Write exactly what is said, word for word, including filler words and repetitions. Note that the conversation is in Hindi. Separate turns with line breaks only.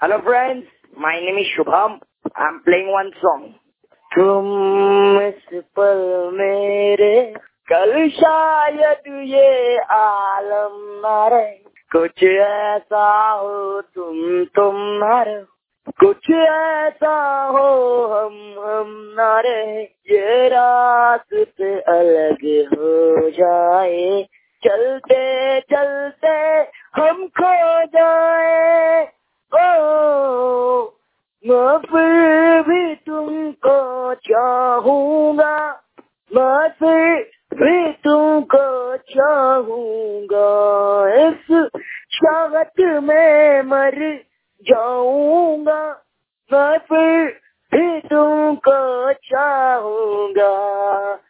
Hello friends, my name is Shubham. I'm playing one song. तुम इस पल मेरे, कल शायद ये आलम न रहे, कुछ ऐसा हो तुम तुम न रहो, कुछ ऐसा हो हम हम न रहे, ये रास्ते अलग हो जाए, चलते चलते हम खो जाए। ओ मैं फिर भी तुमको चाहूंगा, मैं फिर भी तुमको चाहूंगा, इस चाहत में मर जाऊंगा, मैं फिर भी तुमको चाहूंगा।